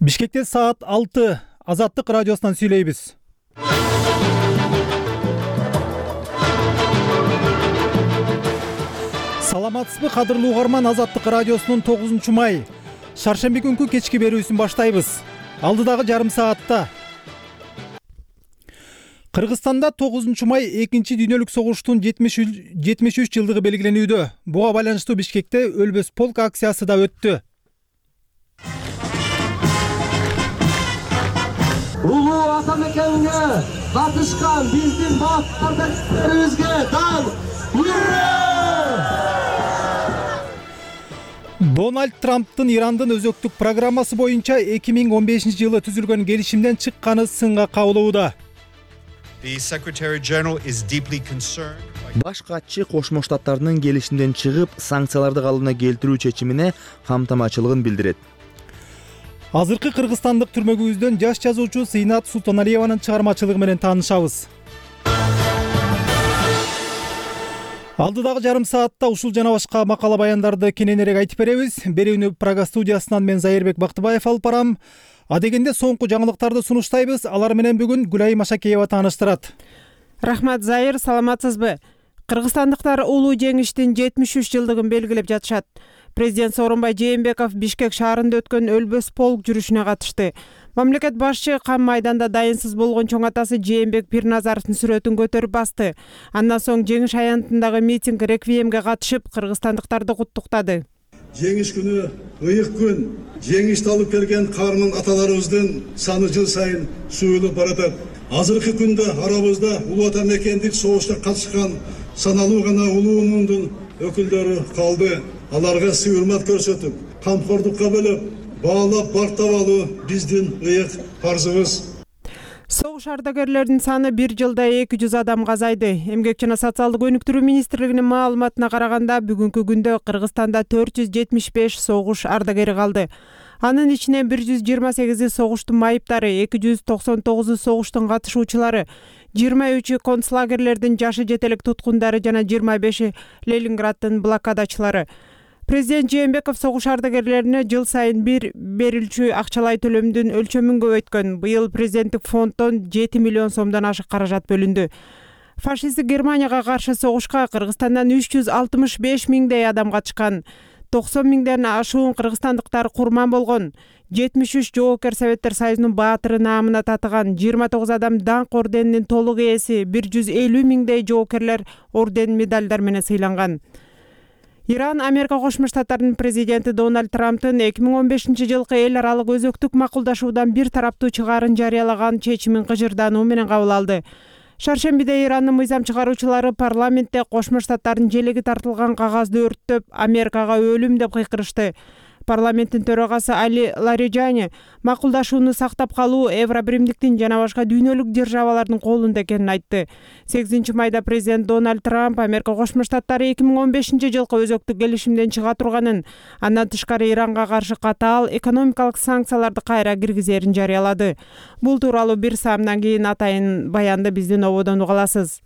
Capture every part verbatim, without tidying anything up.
Бишкекте саат алты. Азаттык радиосунан сүйлөйбүз. Саламатсызбы, кадырлуу угарман? Азаттык радиосунун тогузунчу май шаршемби күнкү кечки берүүсүн баштайбыз. Алдыдагы жарым саатта Кыргызстанда тогузунчу май экинчи дүйнөлүк согуштун жетимиш үч жылдыгы белгиленүүдө. Буга байланыштуу Бишкекте өлбөс полк акциясы да өттү. Улуу ата мекенге катышкан биздин бак кардашыбызга дан Дональд Трамптын Ирандын өзөктүк программасы боюнча эки миң он бешинчи жылы түзүлгөн келишимден чыкканы сынга кабылууда. Баш катчы Кошмо Штаттарынын келишимден чыгып, санкцияларды калыбына келтирүү чечимине камтамачылыгын билдирет. Азыркы кыргызстандык түрмөгүбүздөн жаш жазуучу Сыйнат Султаналиеванын чыгармачылыгы менен таанышабыз. Алдыдагы жарым саатта ушул жана башка макала баяндарды кененирээк айтып беребиз. Берүүнү Прага студиясынан мен Зайырбек Бактыбаев алып барам. Адегенде соңку жаңылыктарды сунуштайбыз. Алар менен бүгүн Гүлай Машакеева тааныштырат. Рахмат, Зайыр, саламатсызбы? Кыргызстандыктар улуу жеңиштин жетимиш үч жылдыгын белгилеп жатышат. Президент Сооронбай Жээнбеков Бишкек шаарында өткөн өлбөс полк жүрүшүнө катышты. Мамлекет башчы кам майданда дайынсыз болгон чоң атасы Жээнбек Пирназаровдун сүрөтүн көтөрүп басты. Андан соң жеңиш аянтындагы митинг реквиемге катышып, кыргызстандыктарды куттуктады. Жеңиш күнү ыйык күн. Жеңишти алып келген кармын аталарыбыздын саны жыл сайын сүйүлүп баратат. Азыркы күндө арабызда улуу ата мекендик согушта катышкан саналуу гана улуу муңдун өкүлдөрү калды. Аларга сый урмат көрсөтүп, камкордукка бөлүп, баалап бактап алуу биздин ыйык парзыбыз. Согуш ардагерлеринин саны бир жылда эки жүз адамга азайды. Эмгек жана социалдык өнүктүрүү министрлигинин маалыматына караганда, бүгүнкү күндө Кыргызстанда төрт жүз жетимиш беш согуш ардагери калды. Анын ичинен бир жүз жыйырма сегизи согуштун майыптары, эки жүз токсон тогузу согуштун катышуучулары, жыйырма үчү концлагерлердин жашы жетелик туткундары жана жыйырма беши Ленинграддын блокадачылары. Президент Жээнбеков согуш ардагерлерине жыл сайын бир берилчү акчалай төлөмдүн өлчөмүн көбөйткөн. Быйыл президенттик фонддон жети миллион сомдон ашык каражат бөлүндү. Фашисттик Германияга каршы согушка Кыргызстандан үч жүз алтымыш беш миңдей адам катышкан. токсон миңден ашуун кыргызстандыктар курман болгон. жетимиш үч жоокер Советтер Союзунун баатыры наамына татыган. жыйырма тогуз адам даңк орденинин толук ээси, бир жүз элүү миңдей жоокерлер орден медалдар менен сыйланган. Иран Америка Кошмо Штаттарынын президенти Дональд Трамптын эки миң он бешинчи жылкы эл аралык өзөктүк макулдашуудан бир тараптуу чыгаарын жарыялаган чечимин кыжырдануу менен кабыл алды. Шаршембиде Ирандын мыйзам чыгаруучулары парламентте Кошмо Штаттардын желеги тартылган кагазды өрттөп, Америкага өлүм деп кыйкырышты. Парламенттин төрагасы Али Лариджани макулдашууну сактап калуу Евробиримдиктин жана башка дүйнөлүк державалардын колунда экенин айтты. сегизинчи майда президент Дональд Трамп Америка Кошмо Штаттары эки миң он бешинчи жылкы өзөктүк келишимден чыга турганын, андан тышкары Иранга каршы катаал экономикалык санкцияларды кайра киргизерин жарыялады. Бул тууралуу бир саамдан кийин атайын баянды биздин ободон уга аласыз.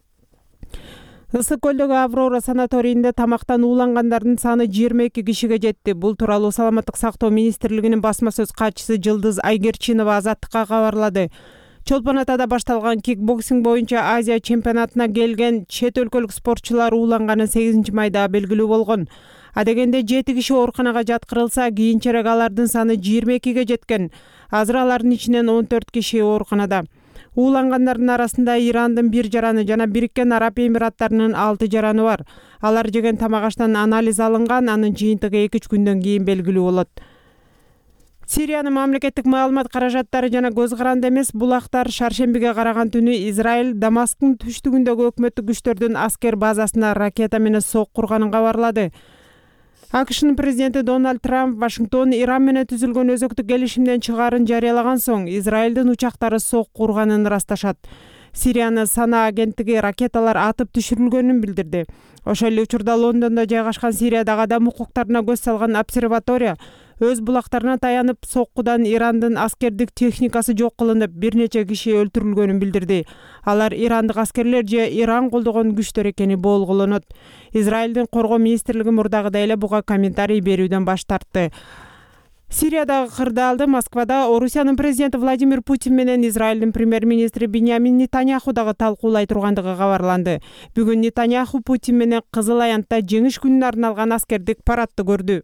Ысык көлдөгү Аврора санаторийинде тамактан уулангандардын саны жыйырма эки кишиге жетти. Бул тууралуу Саламаттык сактоо министрлигинин басма сөз катчысы Жылдыз Айгерчинова Азаттыкка кабарлады. Чолпон Атада башталган кикбоксинг боюнча Азия чемпионатына келген чет өлкөлүк спортчулар ууланганы сегизинчи майда белгилүү болгон. Адегенде жети киши ооруканага жаткырылса, кийинчерээк алардын саны жыйырма экиге жеткен. Азыр алардын ичинен он төрт киши ооруканада. Уулангандардын арасында Ирандын бир жараны жана Бириккен Араб Эмираттарынын алты жараны бар. Алар жеген тамак аштан анализ алынган, анын жыйынтыгы эки үч күндөн кийин белгилүү болот. Сириянын мамлекеттик маалымат каражаттары жана көз каранды эмес булактар шаршембиге караган түнү Израиль Дамасктын түштүгүндөгү өкмөттүк күчтөрдүн аскер базасына ракета менен сок курганын кабарлады. АКШнын президенти Дональд Трамп Вашингтон Иран менен түзүлгөн өзөктүк келишимден чыгаарын жарыялаган соң Израилдин учактары сок курганын ырасташат. Сириянын Сана агенттиги ракеталар атып түшүрүлгөнүн билдирди. Ошол эле учурда Лондондо жайгашкан Сириядагы адам укуктарына көз салган обсерватория өз булактарына таянып соккудан Ирандын аскердик техникасы жок кылынып, бир нече киши өлтүрүлгөнүн билдирди. Алар ирандык аскерлер же Иран колдогон күчтөр экени болгулонот. Израилдин коргоо министрлиги мурдагыдай эле буга комментарий берүүдөн баш тартты. Сириядагы кырдаалды Москвада Орусиянын президенти Владимир Путин менен Израилдин премьер-министри Биньямин Нетаньяху дагы талкуулай тургандыгы кабарланды. Бүгүн Нетаньяху Путин менен Кызыл Аянтта жеңиш күнүнө арналган аскердик парадты көрдү.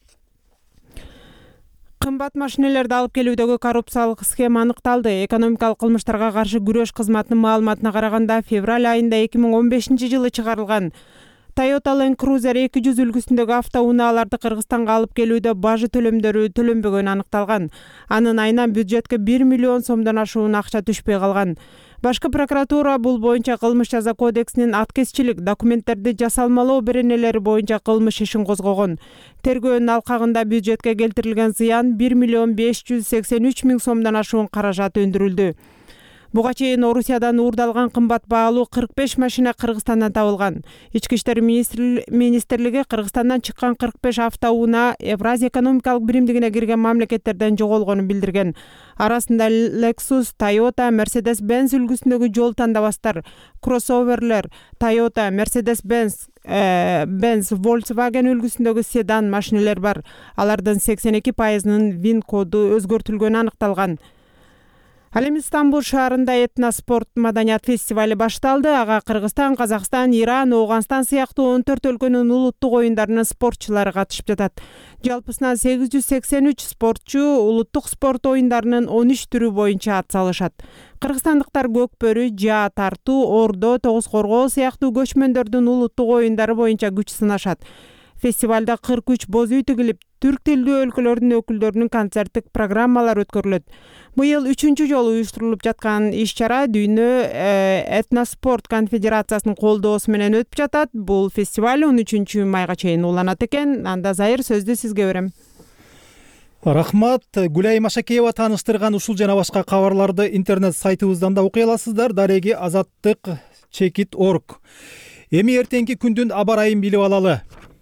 Кымбат машинелерди алып келүүдөгү коррупциялык схема аныкталды. Экономикалык кылмыштарга каршы күрөш кызматынын маалыматына караганда, февраль айында эки миң он бешинчи жылы чыгарылган Toyota Land Cruiser эки жүз үлгүсүндөгү автоунааларды Кыргызстанга алып келүүдө бажы төлөмдөрү төлөнбөгөнү аныкталган. Анын айынан бюджетке бир миллион сомдон ашуун акча түшпөй калган. Башкы прокуратура бул боюнча кылмыш жаза кодексинин аткезчилик, документтерди жасалмалоо беренелери боюнча кылмыш ишин козгогон. Тергөөнүн алкагында бюджетке келтирилген зыян бир миллион беш жүз сексен үч миң сомдон ашуун каражат өндүрүлдү. Буга чейин Орусиядан уурдалган кымбат баалуу кырк беш машина Кыргызстандан табылган. Ички иштер министрлиги Кыргызстандан чыккан кырк беш автоунаа Евразия экономикалык биримдигине кирген мамлекеттерден жоголгонун билдирген. Арасында Lexus, Toyota, Mercedes-Benz үлгүсүндөгү жол тандабастар, кроссоверлер, Toyota, Mercedes-Benz, Benz, Volkswagen үлгүсүндөгү седан машинелер бар. Алардын сексен эки пайызынын вин коду өзгөртүлгөнү аныкталган. Ал эми Стамбул шаарында этноспорт маданият фестивали башталды. Ага Кыргызстан, Казакстан, Иран, Ооганстан сыяктуу он төрт өлкөнүн улуттук оюндарынын спортчулары катышып жатат. Жалпысынан сегиз жүз сексен үч спортчу улуттук спорт оюндарынын он үч түрү боюнча ат салышат. Кыргызстандыктар көкпөрү, жаа тартуу, ордо, тогуз коргоо сыяктуу көчмөндөрдүн улуттук оюндары боюнча күч сынашат. Фестивалда кырк үч боз үй тигилип, түрк тилдүү өлкөлөрдүн өкүлдөрүнүн концерттик программалары өткөрүлөт. Быйыл үчүнчү жолу уюштурулуп жаткан иш-чара Дүйнө этноспорт конфедерациясынын колдоосу менен өтүп жатат. Бул фестиваль он үчүнчү майга чейин уланат экен. Анда Зайыр, сөздү сизге берем. Рахмат. Гүлай Машакеева тааныштырган ушул жана башка кабарларды интернет сайтыбыздан да окуй аласыздар. Дареги азаттык чекит точка орг. Эми эртеңки күндүн аба ырайын билип алалы.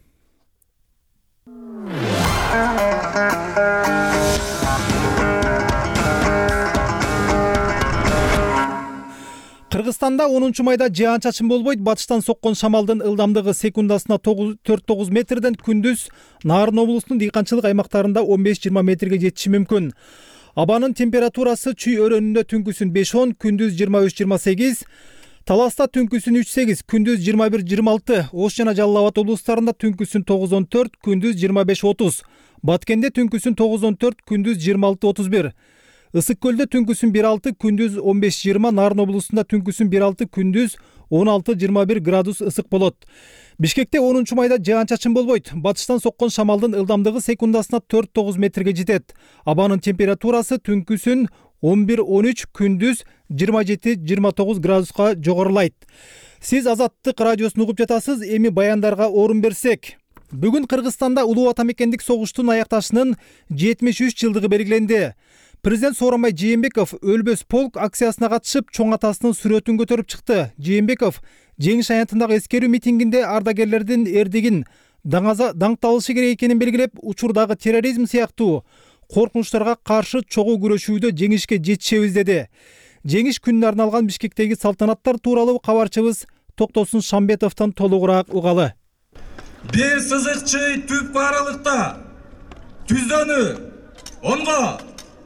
Кыргызстанда онунчу майда жаан-чачын болбойт. Батыштан соккон шамалдын ылдамдыгы секундасына төрт тогуз метрден, күндүз Нарын облусунун дыйканчылык аймактарында он беш жыйырма метрге жетиши мүмкүн. Абанын температурасы Чүй өрөөнүндө түнкүсүн беш он, күндүз жыйырма үч жыйырма сегиз, Таласта түнкүсүн үч сегиз, күндүз жыйырма бир жыйырма алты, Ош жана Жалал Абад облустарында түнкүсүн тогуз он төрт, күндүз жыйырма беш отуз, Баткенде түнкүсүн тогуз он төрт, күндүз жыйырма алты отуз бир, Ысык көлдө түнкүсүн бир алты, күндүз он беш жыйырма, Нарын облусунда түнкүсүн бир алты, күндүз он алты жыйырма бир градус ысык болот. Бишкекте онунчу майда жаан-чачын болбойт. Батыштан соккон шамалдын ылдамдыгы секундасына төрт тогуз метрге жетет. Абанын температурасы түнкүсүн он бир он үч, күндүз жыйырма жети жыйырма тогуз градуска жогорулайт. Сиз Азаттык радиосун угуп жатасыз. Эми баяндарга орун берсек. Бүгүн Кыргызстанда улуу ата мекендик согуштун аякташынын жетимиш үч жылдыгы белгиленди. Президент Сооронбай Жээнбеков Өлбөс полк акциясына катышып, чоң атасынын сүрөтүн көтөрүп чыкты. Жээнбеков жеңиш аянтындагы эскерүү митингинде ардагерлердин эрдигин даңкталышы керек экенин белгилеп, учурдагы терроризм сыяктуу коркунучтарга каршы чогуу күрөшүүдө жеңишке жетишебиз деди. Жеңиш күнүнө арналган Бишкектеги салтанаттар тууралуу кабарчыбыз Токтосун Шамбетовдон толугураак угалы. Бир сызыкчы түп аралыкта түздөнү онго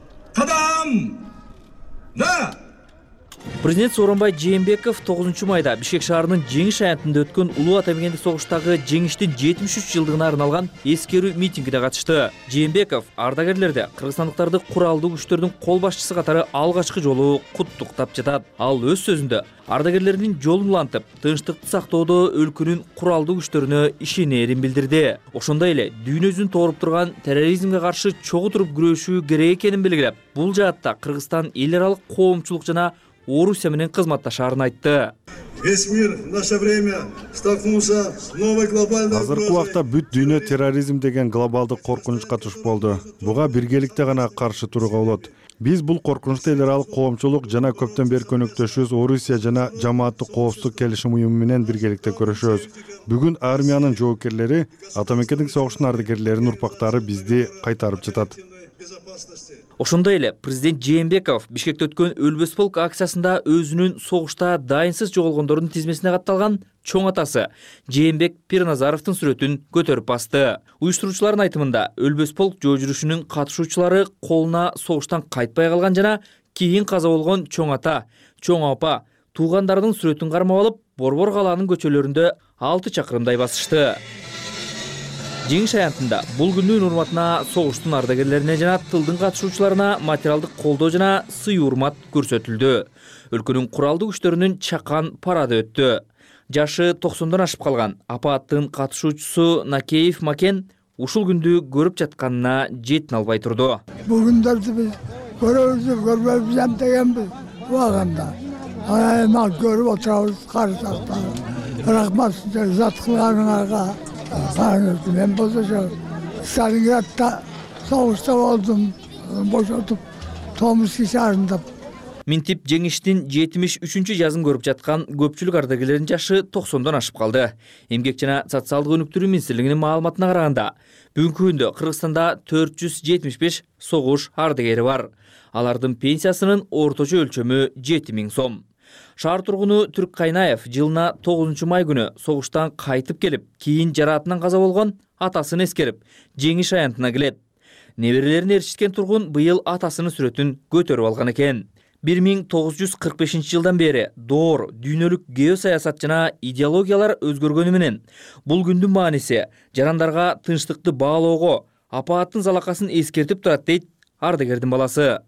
кадам на. Президент Сооронбай Жээнбеков тогузунчу майда Бишкек шаарынын Жеңиш аянтында өткөн улуу ата мекендик согуштагы жеңиштин жетимиш үч жылдыгына арналган эскерүү митингине катышты. Жээнбеков ардагерлерди кыргызстандыктарды куралдуу күчтөрдүн кол башчысы катары алгачкы жолу куттуктап жатат. Ал өз сөзүндө ардагерлердин жолун улантып, тынчтыкты сактоодо өлкөнүн куралдуу күчтөрүнө ишенерин билдирди. Ошондой эле дүйнө жүзүн тооруп турган терроризмге каршы чогуу туруп күрөшүү керек экенин белгилеп, бул жаатта Кыргызстан эл аралык коомчулук жана Орусия менен кызматташарын айтты. Весь мир в наше время столкнулся с новой глобальной угрозой. Азыркы убакта бүт дүйнө терроризм деген глобалдык коркунучка туш болду. Буга биргеликте гана каршы турууга болот. Биз бул коркунучту эл аралык коомчулук жана көптөн бери көнөктөшүбүз Орусия жана жамааттык коопсуздук келишим уюму менен биргеликте көрүшөбүз. Бүгүн армиянын жоокерлери, ата мекендик согуштун ардагерлеринин урпактары бизди кайтарып жатат. Ошондой эле президент Жээнбеков Бишкекте өткөн Өлбөс полк акциясында өзүнүн согушта дайынсыз жоголгондор чемпиондордун тизмесине катталган чоң атасы Жээнбек Пирназаровдун сүрөтүн көтөрүп басты. Уюштуруучулардын айтымында өлбөс полк жөө жүрүшүнүн катышуучулары колуна согуштан кайтпай калган жана кийин каза болгон чоң ата, чоң апа, туугандардын сүрөтүн кармап алып, Борбор калаанын көчөлөрүндө алты чакырымдай басышты. Жеңиш аянтында бул күндүн урматына согуштун ардагерлерине жана тылдын катышуучуларына материалдык колдоо жана сый урмат көрсөтүлдү. Өлкөнүн куралдуу күчтөрүнүн чакан парады өттү. Жашы токсондон ашып калган апааттын катышуучусу Накеев Макен ушул күндү көрүп жатканына жетин албай турду. Бул күндөрдү биз көрөбүз, көрбөйбүз дегенбиз убагында. Ана көрүп отурабыз, карасакта. Рахмат зат кылганыңарга. Мен болсо Сталинградда согушта болдум, бошотуп Томский шаарында. Минтип жеңиштин жетимиш үчүнчү жазын көрүп жаткан көпчүлүк ардагерлердин жашы токсондон ашып калды. Эмгек жана социалдык өнүктүрүү министрлигинин маалыматына караганда, бүгүнкү күндө Кыргызстанда төрт жүз жетимиш беш согуш ардагери бар. Алардын пенсиясынын орточо өлчөмү жети миң сом. Шаар тургуну Түрк Кайнаев жылына тогузунчу май күнү согуштан кайтып келип, кийин жараатынан каза болгон атасын эскерип, жеңиш аянтына келет. Неберелерин ээрчиткен тургун быйыл атасынын сүрөтүн көтөрүп алган экен. бир миң тогуз жүз кырк бешинчи жылдан бери доор, дүйнөлүк геосаясат жана идеологиялар өзгөргөнү менен бул күндүн мааниси жарандарга тынчтыкты баалоого, апааттын залакасын эскертип турат дейт ардагердин баласы.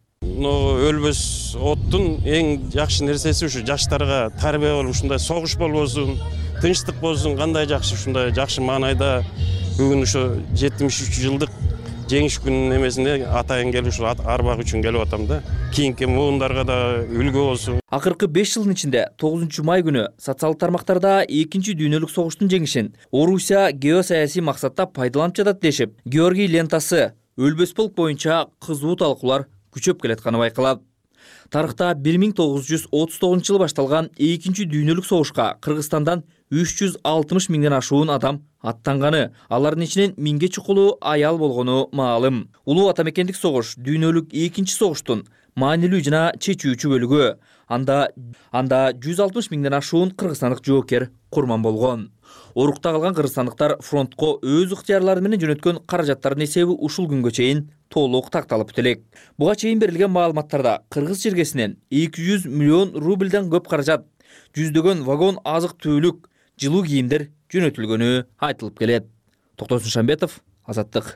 Өлбөс оттун эң жакшы нерсеси ушу жаштарга тарбия болуп, ушундай согуш болбосун, тынчтык болсун, кандай жакшы ушундай жакшы маанайда бүгүн ушу жетимиш үч жылдык жеңиш күнүнүн эмесине атайын келип ушу арбак үчүн келип атам да. Кийинки муундарга да үлгү болсун. Акыркы беш жылдын ичинде тогузунчу май күнү социалдык тармактарда экинчи дүйнөлүк согуштун жеңишин Орусия геосаясий максатта пайдаланып жатат дешип, Георгий лентасы өлбөс полк боюнча кызуу талкуулар күчөп келатканы байкалат. Тарыхта бир миң тогуз жүз отуз тогузунчу жылы башталган экинчи дүйнөлүк согушка Кыргызстандан үч жүз алтымыш миңден ашуун адам аттанганы, алардын ичинен миңге чукулу аял болгону маалым. Улуу ата мекендик согуш дүйнөлүк экинчи согуштун маанилүү жана чечүүчү бөлүгү. Анда анда жүз алтымыш миңден ашуун кыргызстандык жоокер курман болгон. Орукта калган кыргызстандыктар фронтко өз ыктыярлары менен жөнөткөн каражаттардын эсеби ушул күнгө чейин толук такталып элек. Буга чейин берилген маалыматтарда кыргыз жергесинен эки жүз миллион рубльден көп каражат, жүздөгөн вагон азык-түлүк, жылуу кийимдер жөнөтүлгөнү айтылып келет. Токтосун Шамбетов, Азаттык.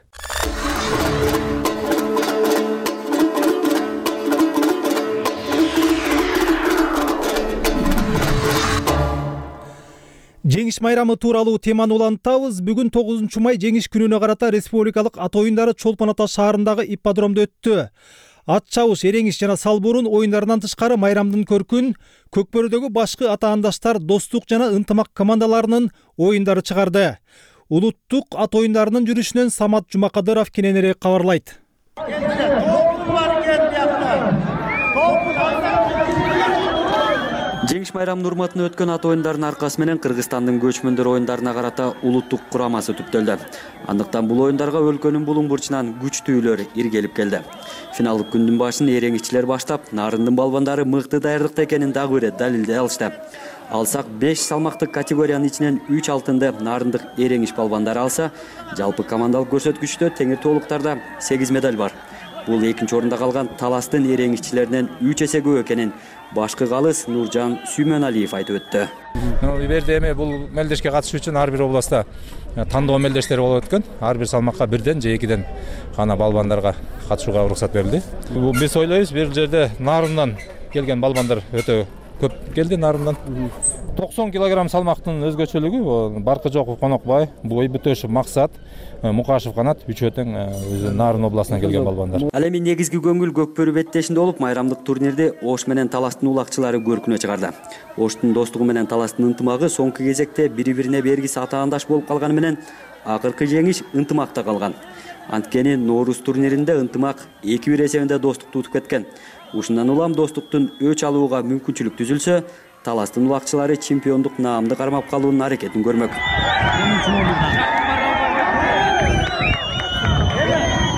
Жеңиш майрамы тууралуу теманы улантабыз. Бүгүн тогузунчу май жеңиш күнүнө карата республикалык ат оюндары Чолпон ата шаарындагы ипподромдо өттү. Ат чабыш, эреңиш жана салбурун оюндарынан тышкары майрамдын көркүн Көкбөрүдөгү башкы атаандаштар достук жана ынтымак командаларынын оюндары чыгарды. Улуттук ат оюндарынын жүрүшүнөн Самат Жумакадыров кененирээк кабарлайт. Жеңиш майрамынын урматына өткөн ат оюндарынын аркасы менен Кыргызстандын көчмөндөр оюндарына карата улуттук курамасы түптөлдү. Андыктан бул оюндарга өлкөнүн булуң бурчунан күчтүүлөр иргелип келди. Финалдык күндүн башын эреңиччилер баштап, Нарындын балбандары мыкты даярдыкта экенин дагы бир далилдей алышты. Алсак беш салмактык категориянын ичинен үч алтынды нарындык эреңиш балбандары алса, жалпы командалык көрсөткүчтө теңир тоолуктарда сегиз медаль бар. Бул экинчи орунда калган Таластын эреңиччилеринен үч эсе көп экенин башкы калыс Нуржан Сүймөналиев айтып өттү. Берде эми бул мелдешке катышуу үчүн ар бир областта тандоо мелдештери болуп өткөн. Ар бир салмакка бирден же экиден гана балбандарга катышууга уруксат берилди. Биз ойлойбуз, бир жерде Нарындан келген балбандар өтө көп келди. Нарындан токсон килограмм салмактын өзгөчөлүгү Баркы Жоков Конокбай, Бой Бүтөшев Максат, Мукашев Канат үчөө тең өзү Нарын областынан келген балбандар. Ал эми негизги көңүл Көкбөрү беттешинде болуп, майрамдык турнирди Ош менен Таластын улакчылары көркүнө чыгарды. Оштун достугу менен Таластын ынтымагы соңку кезекте бири-бирине бергис атаандаш болуп калганы менен акыркы жеңиш ынтымакта калган. Анткени Ноорус турниринде ынтымак эки бир эсебинде достукту утуп кеткен. Ушундан улам достуктун өч алууга мүмкүнчүлүк түзүлсө, Таластын улакчылары чемпиондук наамды кармап калуунун аракетин көрмөк.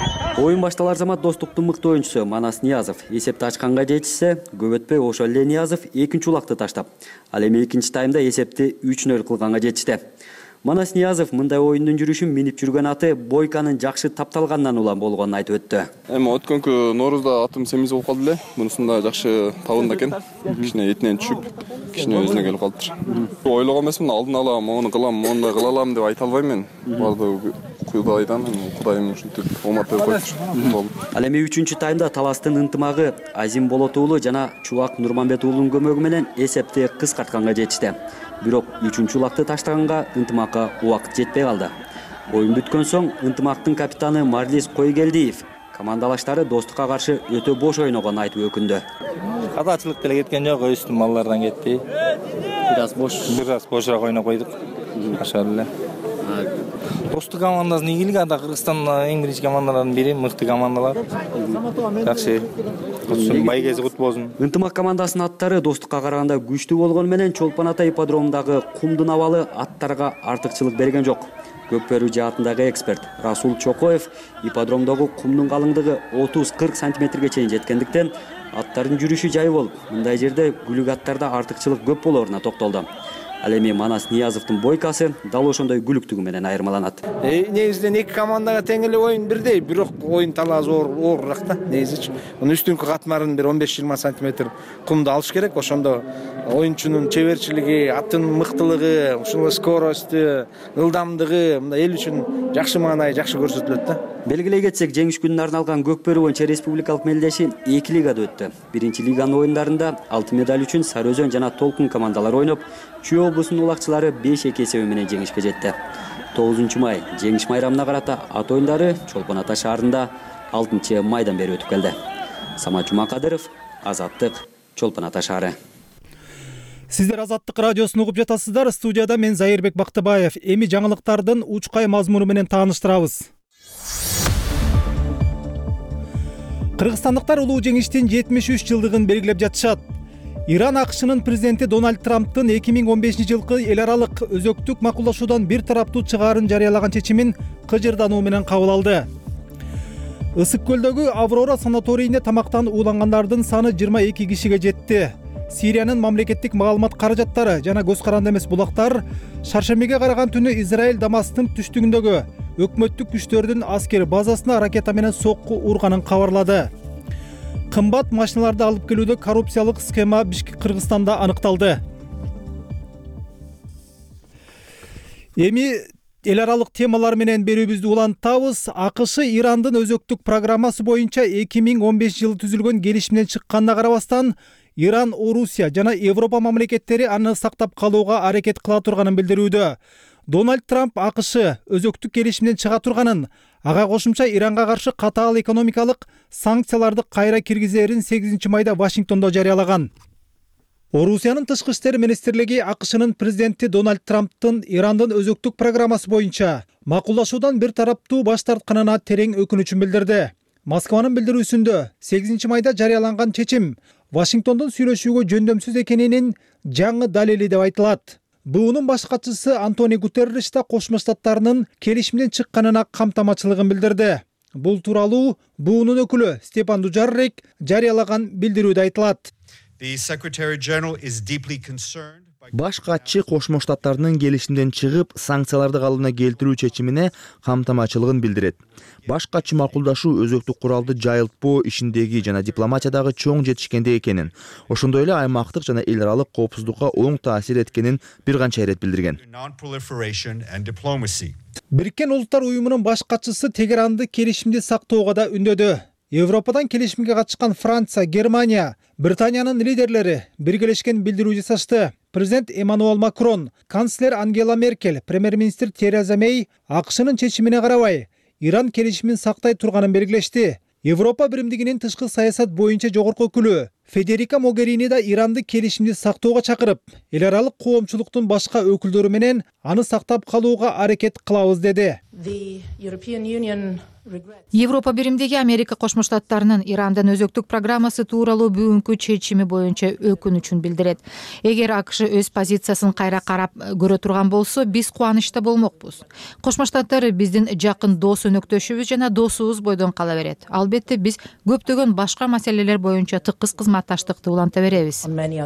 Оюн башталар замат Достуктун мыкты оюнчусу Манас Ниязов эсепти ачканга жетишсе, көп өтпөй ошол эле Ниязов экинчи улакты таштап, ал эми экинчи таймда эсепти үч нөл кылганга жетишти. Манас Ниязов мындай оюндун жүрүшүн минип жүргөн аты бойканын жакшы тапталгандан улам болгонун айтып өттү. Эми өткөнкү Ноорузда атым семиз болуп калды эле. Мунусунда жакшы табында экен. Кичине этинен түшүп, кичине өзүнө келип калдыр. Ойлогон эмесмин, алдын ала мону кылам, мону кыла алам деп айта албайм мен. Барды Кудайдан, Кудайым ушинтип омартып койду. Ал эми үчүнчү таймда таластын ынтымагы Азим Болот уулу жана Чубак Нурманбет уулунун көмөгү менен эсепти кыскартканга жетишти. Бирок үчүнчү улакты таштаганга ынтымакка убакыт жетпей калды. Оюн бүткөн соң ынтымактын капитаны Марлис Койгелдиев командалаштары Достукка каршы өтө бош ойногонун айтып өкүндү. Катачылык деле кеткен жок, өстүн балдардан кетти. Бир аз бош, бир аз бошураак ойноп койдук. Ашар эле. Достук командасынын ийгилиги анда Кыргызстан эң биринчи командалардын бири, мыкты командалар. Жакшы. Байгези кут болсун. Ынтымак командасынын аттары Достукка караганда күчтүү болгону менен Чолпон Ата ипподромундагы кумдун абалы аттарга артыкчылык берген жок. Көкбөрү жаатындагы эксперт Расул Чокоев ипподромдогу кумдун калыңдыгы отуз кырк сантиметрге чейин жеткендиктен аттардын жүрүшү жай болуп, мындай жерде күлүк аттарда артыкчылык көп болоруна токтолду. Ал эми Манас Ниязовдун бойкасы дал ошондой күлүктүгү менен айырмаланат. Негизинен эки командага тең эле оюн бирдей, бирок оюн талаасы оорураак да негизичи. Муну үстүнкү катмарын бир он беш жыйырма сантиметр кумду алыш керек. Ошондо оюнчунун чеберчилиги, аттын мыктылыгы, ушул скоросту, ылдамдыгы мындай эл үчүн жакшы маанай, жакшы көрсөтүлөт да. Белгилей кетсек, жеңиш күнүнө арналган Көкбөрү боюнча республикалык мелдеши эки лигада өттү. Биринчи лиганын оюндарында алтын медаль үчүн Сары Өзөн жана Толкун командалары ойноп, Чүй облусунун улакчылары беш эки эсеби менен жеңишке жетти. тогузунчу май жеңиш майрамына карата ат оюндары Чолпон Ата шаарында алтынчы майдан бери өтүп келди. Самат Жумакадыров, Азаттык, Чолпон Ата шаары. Сиздер Азаттык радиосун угуп жатасыздар. Студияда мен Зайырбек Бактыбаев. Эми жаңылыктардын учкай мазмуну менен тааныштырабыз. Кыргызстандыктар улуу жеңиштин жетимиш үч жылдыгын белгилеп жатышат. Иран АКШнын президенти Дональд Трамптын эки миң он бешинчи жылкы эл аралык өзөктүк макулдашуудан бир тараптуу чыгаарын жарыялаган чечимин кыжырдануу менен кабыл алды. Ысык көлдөгү Аврора санаторийинде тамактан уулангандардын саны жыйырма эки кишиге жетти. Сириянын мамлекеттик маалымат каражаттары жана көз каранды эмес булактар шаршембиге караган түнү Израиль Дамасктын түштүгүндөгү өкмөттүк күчтөрдүн аскер базасына ракета менен сокку урганын кабарлады. Кымбат машиналарды алып келүүдө коррупциялык схема Бишкек, Кыргызстанда аныкталды. Эми эл аралык темалар менен берүүбүздү улантабыз. АКШ Ирандын өзөктүк программасы боюнча эки миң он бешинчи жылы түзүлгөн келишимден чыкканына карабастан, Иран, Орусия жана Европа мамлекеттери аны сактап калууга аракет кыла турганын билдирүүдө. Дональд Трамп АКШ өзөктүк келишимден чыга турганын, ага кошумча Иранга каршы катаал экономикалык санкцияларды кайра киргизерин сегизинчи майда Вашингтондо жарыялаган. Орусиянын тышкы иштер министрлиги АКШнын президенти Дональд Трамптын Ирандын өзөктүк программасы боюнча макулдашуудан бир тараптуу баш тартканына терең өкүнүчүн билдирди. Москванын билдирүүсүндө сегизинчи майда жарыяланган чечим Вашингтондон сүйлөшүүгө жөндөмсүз экенинин жаңы далили деп айтылат. БУнун баш катчысы Антонио Гутерриш да Кошмо Штаттарынын келишимден чыкканына камтамачылыгын билдирди. Бул тууралуу БУнун өкүлү Степан Дуджаррик жарыялаган билдирүүдө айтылат. Баш катчы Кошмо Штаттарынын келишимден чыгып, санкцияларды калыбына келтирүү чечимине камтамачылыгын билдирет. Баш катчы макулдашуу өзөктүк куралды жайылтпоо ишиндеги жана дипломатиядагы чоң жетишкендик экенин, ошондой эле аймактык жана эл аралык коопсуздукка оң таасир эткенин бир канча ирет билдирген. Бириккен Улуттар уюмунун баш катчысы Тегеранды келишимди сактоого да үндөдү. Европадан келишимге катышкан Франция, Германия, Британиянын лидерлери биргелешкен билдирүү жасашты. Президент Эммануэл Макрон, канцлер Ангела Меркель, премьер-министр Тереза Мэй АКШнын чечимине карабай Иран келишимин сактай турганын белгилешти. Европа биримдигинин тышкы саясат боюнча жогорку өкүлү Федерика Могерини да Иранды келишимди сактоого чакырып, эл аралык коомчулуктун башка өкүлдөрү менен аны сактап калууга аракет кылабыз деди. Европа биримдиги Америка Кошмо Штаттарынын Ирандын өзөктүк программасы тууралуу бүгүнкү чечими боюнча өкүнүчүн билдирет. Эгер АКШ өз позициясын кайра карап көрө турган болсо, биз кубанычта болмокпуз. Кошмо Штаттар биздин жакын дос өнөктөшүбүз жана досубуз бойдон кала берет. Албетте биз көптөгөн башка маселелер боюнча тыкыз кызматташтыкты уланта беребиз.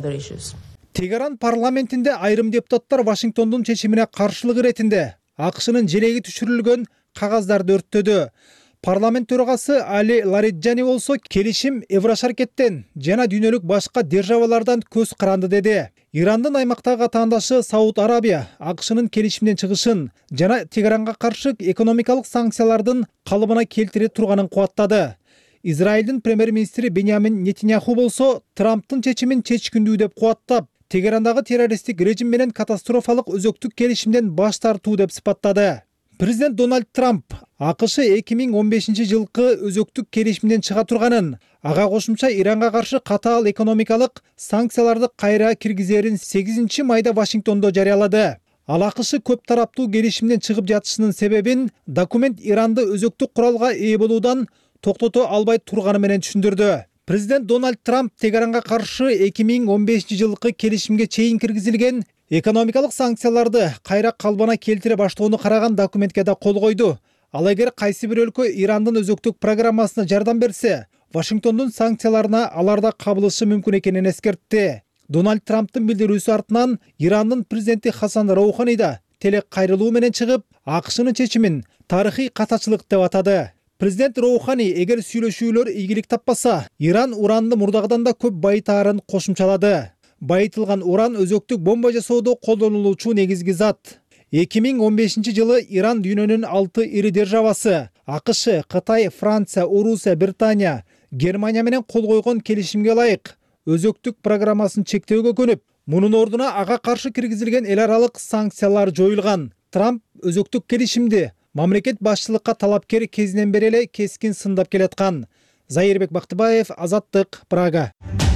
Тегеран парламентинде айрым депутаттар Вашингтондун чечимине каршылык иретинде АКШнын желеги түшүрүлгөн кагаздарды өрттөдү. Парламент төрагасы Али Лариджани болсо келишим Еврошаркеттен жана дүйнөлүк башка державалардан көз каранды деди. Ирандын аймактагы атаандашы Сауд Арабия АКШнын келишимден чыгышын жана Тегеранга каршы экономикалык санкциялардын калыбына келтире турганын кубаттады. Израилдин премьер-министри Беньямин Нетиньяху болсо Трамптын чечимин чечкиндүү деп кубаттап, Тегерандагы террористтик режим менен катастрофалык өзөктүк келишимден баш тартуу деп сыпаттады. Президент Дональд Трамп АКШ эки миң он бешинчи жылкы өзөктүк келишимден чыга турганын, ага кошумча Иранга каршы катаал экономикалык санкцияларды кайра киргизерин сегизинчи майда Вашингтондо жарыялады. Ал АКШ көп тараптуу келишимден чыгып жатышынын себебин документ Иранды өзөктүк куралга ээ болуудан токтото албай турганы менен түшүндүрдү. Президент Дональд Трамп Тегеранга каршы эки миң он бешинчи жылкы келишимге чейин киргизилген экономикалык санкцияларды кайра калбана келтире баштоону караган документке да кол койду. Ал эгер кайсы бир өлкө Ирандын өзөктүк программасына жардам берсе, Вашингтондун санкцияларына алар да кабылышы мүмкүн экенин эскертти. Дональд Трамптын билдирүүсү артынан Ирандын президенти Хасан Роухани да телек кайрылуу менен чыгып, АКШнын чечимин тарыхый катачылык деп атады. Президент Роухани эгер сүйлөшүүлөр ийгилик таппаса, Иран уранды мурдагыдан да көп байытаарын кошумчалады. Байытылган уран өзөктүк бомба жасоодо колдонулуучу негизги зат. эки миң он бешинчи жылы Иран дүйнөнүн алты ири державасы АКШ, Кытай, Франция, Орусия, Британия, Германия менен кол койгон келишимге ылайык өзөктүк программасын чектөөгө көнүп, мунун ордуна ага каршы киргизилген эл аралык санкциялар жоюлган. Трамп өзөктүк келишимди мамлекет башчылыкка талапкер кезинен бери эле кескин сындап келаткан. Зайырбек Бактыбаев, Азаттык, Прага.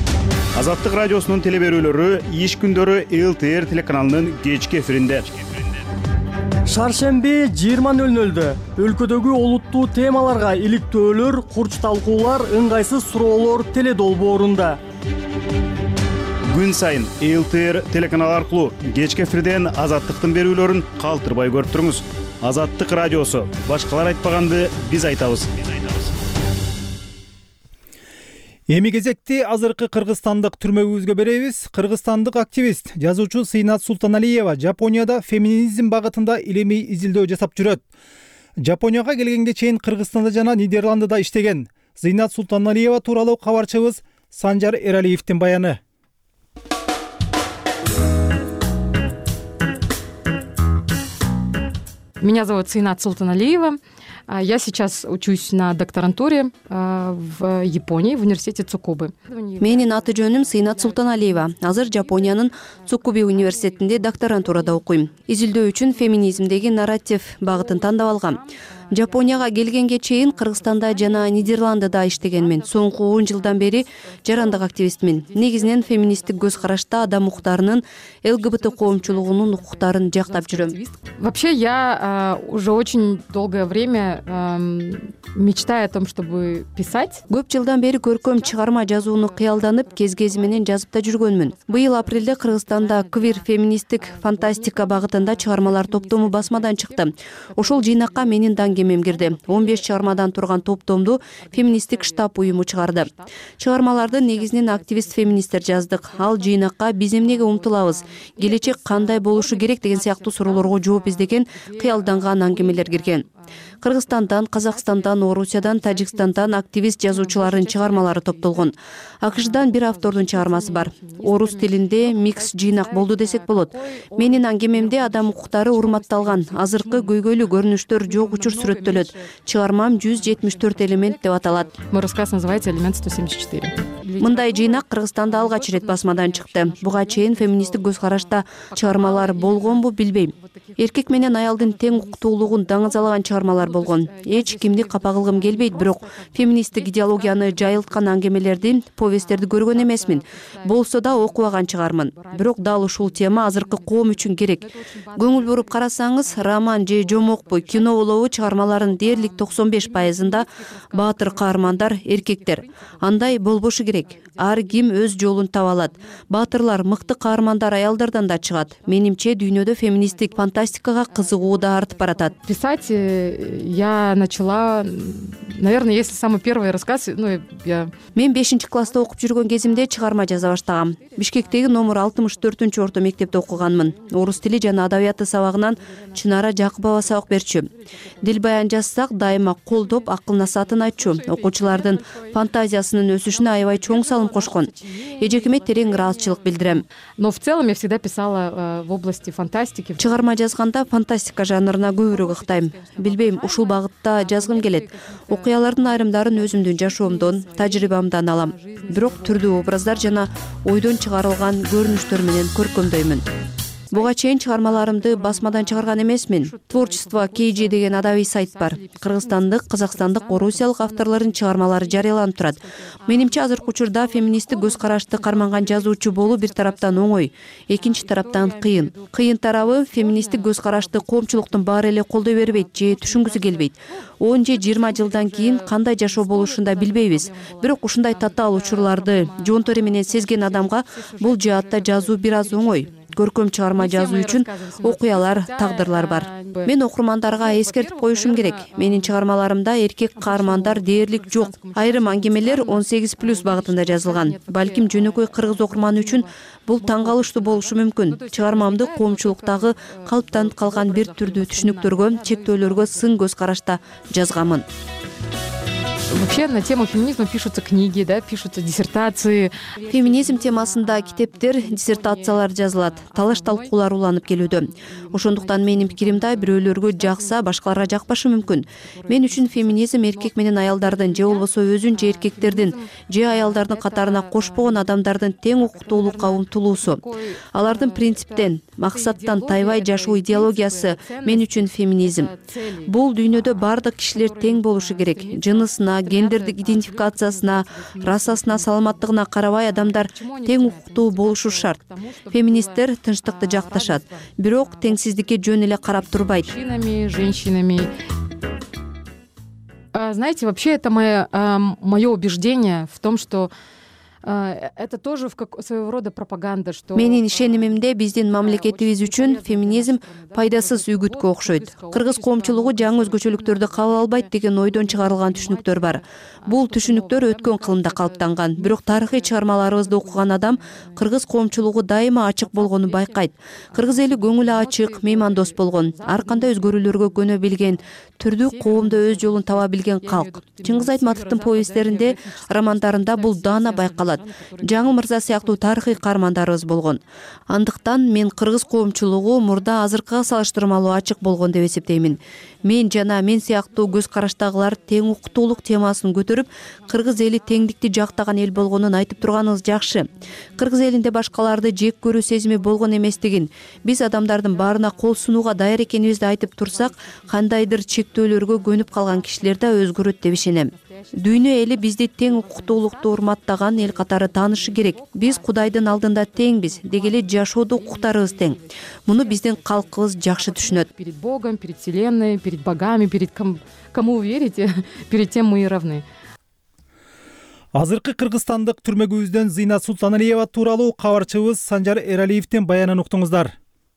Азаттык радиосунун телеберүүлөрү иш күндөрү эл тэ эр телеканалынын кечки эфиринде. Шаршемби жыйырма нөл нөлдө өлкөдөгү олуттуу темаларга иликтөөлөр, курч талкуулар, ыңгайсыз суроолор теледолбоорунда. Күн сайын эл тэ эр телеканалы аркылуу кечки эфирден Азаттыктын берүүлөрүн калтырбай көрүп туруңуз. Азаттык радиосу. Башкалар айтпаганды биз айтабыз. Эми кезекти азыркы кыргызстандык түрмөгүбүзгө беребиз. Кыргызстандык активист, жазуучу Сыйнат Султаналиева Жапонияда феминизм багытында илимий изилдөө жасап жүрөт. Жапонияга келгенге чейин Кыргызстанда жана Нидерландыда иштеген. Сыйнат Султаналиева тууралуу кабарчыбыз Санжар Эралиевдин баяны. Меня зовут Сыйнат Султаналиева. Я сейчас учусь на докторантуре в Японии, в университете Цукубы. Менин аты жөнүм Сыйнат Султаналиева. Азыр Жапониянын Цукуби университетинде докторантурада окуйм. Изилдөө үчүн феминизмдеги нарратив багытын тандап алгам. Жапонияга келгенге чейин Кыргызстанда жана Нидерландыда иштегенмин. Соңку он жылдан бери жарандык активистмин. Негизинен феминисттик көз карашта адам укуктарынын, эл гэ бэ тэ коомчулугунун укуктарын жактап жүрөм. Вообще я э, уже очень долгое время э, мечтаю о том, чтобы писать. Көп жылдан бери көркөм чыгарма жазууну кыялданып, кез-кези менен жазып да жүргөнмүн. Быйыл апрелде Кыргызстанда квир феминисттик фантастика багытында чыгармалар топтому басмадан чыкты. Ошол жыйнакка менин кемем кирди. он беш чыгармадан турган топтомду феминисттик штаб уюму чыгарды. Чыгармаларды негизинен активист феминисттер жаздык. Ал жыйнакка биз эмнеге умтулабыз, келечек кандай болушу керек деген сыяктуу суроолорго жооп издеген кыялданган аңгемелер кирген. Кыргызстандан, Казакстандан, Орусиядан, Тажикстандан активист жазуучулардын чыгармалары топтолгон. АКШдан бир автордун чыгармасы бар. Орус тилинде микс жыйнак болду десек болот. Менин аңгемемде адам укуктары урматталган, азыркы көйгөйлүү көрүнүштөр жок учур сүрөттөлөт. Чыгармам жүз жетимиш төрт элемент деп аталат. Мой рассказ называется «Элемент сто семьдесят четыре». Мындай жыйнак Кыргызстанда алгач ирет басмадан чыкты. Буга чейин феминисттик көз карашта чыгармалар болгонбу билбейм. Эркек менен аялдын тең укуктуулугун даңазалаган чыгармалар болгон. Эч кимди капа кылгым келбейт, бирок феминисттик идеологияны жайылткан аңгемелерди, повесттерди көргөн эмесмин. Болсо да окубаган чыгармын. Бирок дал ушул тема азыркы коом үчүн керек. Көңүл буруп карасаңыз, роман же жомокпу, кино болобу чыгармалардын дээрлик токсон беш пайызында баатыр каармандар эркектер. Андай болбошу керек. Ар ким өз жолун таба алат. Баатырлар, мыкты каармандар аялдардан да чыгат. Менимче дүйнөдө феминисттик фантастикага кызыгуу да артып баратат. Писать я начала, наверное, если самый первый рассказ, ну я Мен бешинчи класста окуп жүргөн кезимде чыгарма жаза баштагам. Бишкектеги номер алтымыш төртүнчү орто мектепте окуганмын. Орус тили жана адабияты сабагынан Чынара Жакыбова сабак берчү. Дил баян жазсак дайыма колдоп, акыл насаатын айтчу. Окуучулардын фантазиясынын өсүшүнө аябай чоң салым кошкон. Эжекиме терең ыраазычылык билдирем. Но в целом я всегда писала в области фантастики. Чыгарма жазганда фантастика жанрына көбүрөөк ыктайм. Билбейм, ушул багытта жазгым келет. Окуялардын айрымдарын өзүмдүн жашоомдон, тажрыйбамдан алам. Бирок түрдүү образдар жана ойдон чыгарылган көрүнүштөр менен көркөмдөймүн. Буга чейин чыгармаларымды басмадан чыгарган эмесмин. Творчество кей джи деген адабий сайт бар. Кыргызстандык, казакстандык, орусиялык авторлордун чыгармалары жарыяланып турат. Менимче азыркы учурда феминисттик көз карашты карманган жазуучу болуу бир тараптан оңой, экинчи тараптан кыйын. Кыйын тарабы феминисттик көз карашты коомчулуктун баары эле колдой бербейт же түшүнгүсү келбейт. он же жыйырма жылдан кийин кандай жашоо болушун да билбейбиз. Бирок ушундай татаал учурларды жонтори менен сезген адамга бул жаатта жазуу бир аз оңой. Көркөм чыгарма жазуу үчүн окуялар, тагдырлар бар. Мен окурмандарга эскертип коюшум керек. Менин чыгармаларымда эркек каармандар дээрлик жок. Айрым аңгемелер он сегиз плюс багытында жазылган. Балким жөнөкөй кыргыз окурман үчүн бул таң калыштуу болушу мүмкүн. Чыгармамды коомчулуктагы калыптанып калган бир түрдүү түшүнүктөргө, чектөөлөргө сын көз карашта жазганмын. Вообще на тему феминизма пишутся книги, да, пишутся диссертации. Феминизм темасында китептер, диссертациялар жазылат, талаш талкуулар уланып келүүдө. Ошондуктан менин пикиримде бирөөлөргө жакса, башкаларга жакпашы мүмкүн. Мен үчүн феминизм эркек менен аялдардын же болбосо өзүн же эркектердин же аялдардын катарына кошпогон адамдардын тең укуктуулукка умтулуусу. Алардын принциптен, максаттан тайбай жашоо идеологиясы мен үчүн феминизм. Бул дүйнөдө бардык кишилер тең болушу керек. Жынысына, гендердик идентификациясына, расасына, саламаттыгына карабай адамдар тең укуктуу болушу шарт. Феминисттер тынчтыкты жакташат, бирок теңсиздикке жөн эле карап турбайт. Мужчинами, женщинами. Знаете, вообще это мое, мое убеждение в том, что это тоже в как своего рода пропаганда, что Менин ишенимимде биздин мамлекетибиз үчүн феминизм пайдасыз үгүткө окшойт. Кыргыз коомчулугу жаңы өзгөчөлүктөрдү кабыл албайт деген ойдон чыгарылган түшүнүктөр бар. Бул түшүнүктөр өткөн кылымда калыптанган. Бирок тарыхый чыгармаларыбызды окуган адам кыргыз коомчулугу дайыма ачык болгонун байкайт. Кыргыз эли көңүлү ачык, меймандос болгон, ар кандай өзгөрүүлөргө көнө билген, түрдүү коомдо өз жолун таба билген калк. Чыңгыз Айтматовдун повесттеринде, романдарында бул даана байкалат. Жаңыл Мырза сыяктуу тарыхый каармандарыбыз болгон. Андыктан мен кыргыз коомчулугу мурда азыркыга салыштырмалуу ачык болгон деп эсептеймин. Мен жана мен сыяктуу көз караштагылар тең укуктуулук темасын көтөрүп, кыргыз эли теңдикти жактаган эл болгонун айтып турганыбыз жакшы. Кыргыз элинде башкаларды жек көрүү сезими болгон эместигин, биз адамдардын баарына кол сунууга даяр экенибизди айтып турсак, кандайдыр чектөөлөргө көнүп калган кишилер да өзгөрөт деп ишенем. Дүйнө эли бизди тең укуктуулукту урматтаган эл катары таанышы керек. Биз Кудайдын алдында теңбиз, деги эле жашоодо укуктарыбыз тең. Муну биздин калкыбыз жакшы түшүнөт. Перед Богом, перед Вселенной, перед богами, перед ком... кому вы верите, перед тем мы и равны. Азыркы кыргызстандык түрмөгүбүздөн Зыйнат Султаналиева тууралуу кабарчыбыз Санжар Эралиевдин баянын уктуңуздар.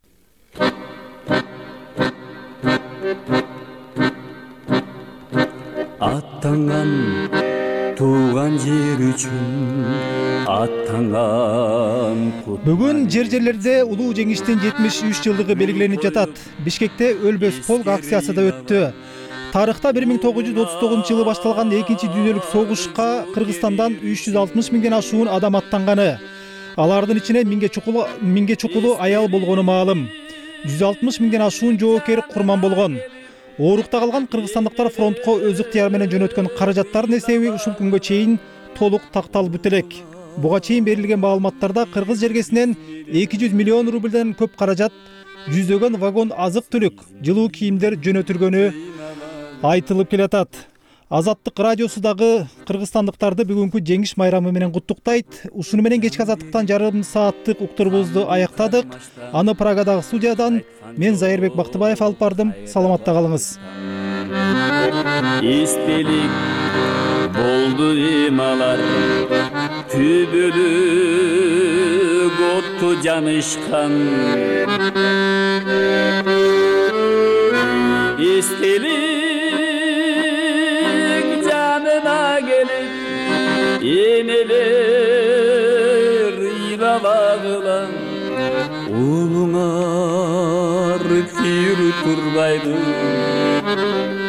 Аттанган тууган жер үчүн аттанган. Бүгүн жер жерлерде улуу жеңиштин жетимиш үч жылдыгы белгиленип жатат. Бишкекте өлбөс полк акциясы да өттү. Тарыхта бир миң тогуз жүз отуз тогузунчу жылы башталган экинчи дүйнөлүк согушка Кыргызстандан үч жүз алтымыш миңден ашуун адам аттанганы. Алардын ичине миңге чукулу миңге чукулу аял болгону маалым. жүз алтымыш миңден ашуун жоокер курман болгон. оорукта калган кыргызстандыктар фронтко өз ыктыяры менен жөнөткөн каражаттардын эсеби ушул күнгө чейин толук такталып бүтө элек. Буга чейин берилген маалыматтарда кыргыз жергесинен эки жүз миллион рубльден көп каражат, жүздөгөн вагон азык-түлүк, жылуу кийимдер жөнөтүлгөнү айтылып келатат. Азаттык радиосу дагы кыргызстандыктарды бүгүнкү жеңиш майрамы менен куттуктайт. Ушуну менен кечки азаттыктан жарым сааттык уктурубузду аяктадык. Аны Прагадагы студиядан мен Зайырбек Бактыбаев алып бардым. Саламатта калыңыз. Эстелик болду ималар, түбөлүк отту жанышкан. Эстелик энелер ыйлабагыла, улуңар күйрү турбайды.